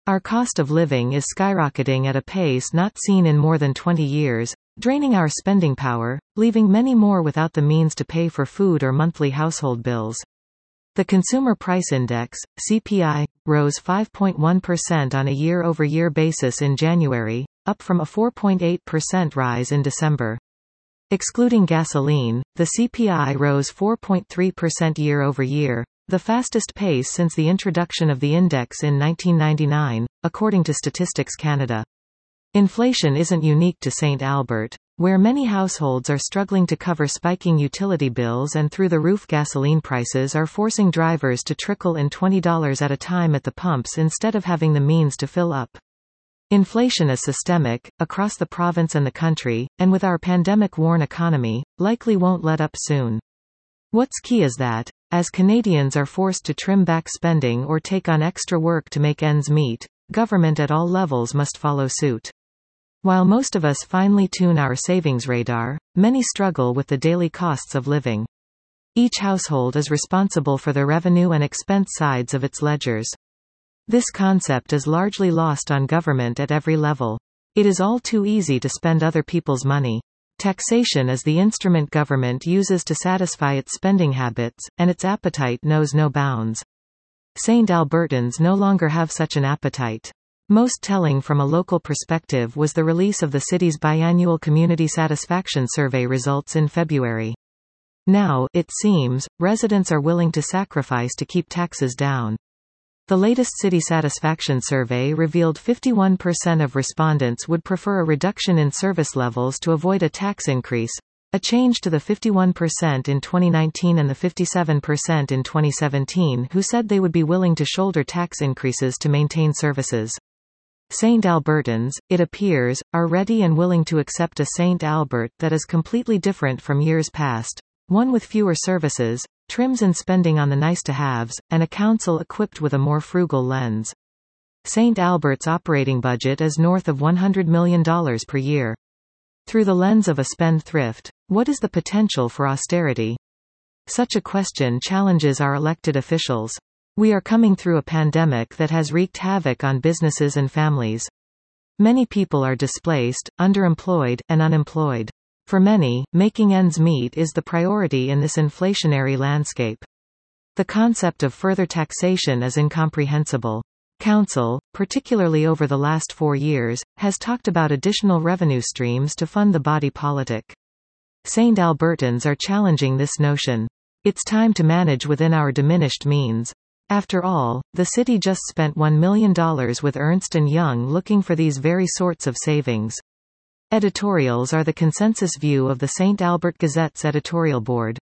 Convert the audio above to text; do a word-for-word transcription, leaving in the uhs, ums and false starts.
Our cost of living is skyrocketing at a pace not seen in more than twenty years, draining our spending power, leaving many more without the means to pay for food or monthly household bills. The Consumer Price Index, C P I, rose five point one percent on a year-over-year basis in January, up from a four point eight percent rise in December. Excluding gasoline, the C P I rose four point three percent year-over-year, the fastest pace since the introduction of the index in nineteen ninety-nine, according to Statistics Canada. Inflation isn't unique to Saint Albert, where many households are struggling to cover spiking utility bills and through-the-roof gasoline prices are forcing drivers to trickle in twenty dollars at a time at the pumps instead of having the means to fill up. Inflation is systemic, across the province and the country, and with our pandemic-worn economy, likely won't let up soon. What's key is that, as Canadians are forced to trim back spending or take on extra work to make ends meet, government at all levels must follow suit. While most of us finely tune our savings radar, many struggle with the daily costs of living. Each household is responsible for the revenue and expense sides of its ledgers. This concept is largely lost on government at every level. It is all too easy to spend other people's money. Taxation is the instrument government uses to satisfy its spending habits, and its appetite knows no bounds. Saint Albertans no longer have such an appetite. Most telling from a local perspective was the release of the city's biannual Community Satisfaction Survey results in February. Now, it seems, residents are willing to sacrifice to keep taxes down. The latest City Satisfaction Survey revealed fifty-one percent of respondents would prefer a reduction in service levels to avoid a tax increase, a change to the fifty-one percent in twenty nineteen and the fifty-seven percent in twenty seventeen who said they would be willing to shoulder tax increases to maintain services. Saint Albertans, it appears, are ready and willing to accept a Saint Albert that is completely different from years past, one with fewer services, trims in spending on the nice-to-haves, and a council equipped with a more frugal lens. Saint Albert's operating budget is north of one hundred million dollars per year. Through the lens of a spendthrift, what is the potential for austerity? Such a question challenges our elected officials. We are coming through a pandemic that has wreaked havoc on businesses and families. Many people are displaced, underemployed, and unemployed. For many, making ends meet is the priority in this inflationary landscape. The concept of further taxation is incomprehensible. Council, particularly over the last four years, has talked about additional revenue streams to fund the body politic. Saint Albertans are challenging this notion. It's time to manage within our diminished means. After all, the city just spent one million dollars with Ernst and Young looking for these very sorts of savings. Editorials are the consensus view of the Saint Albert Gazette's editorial board.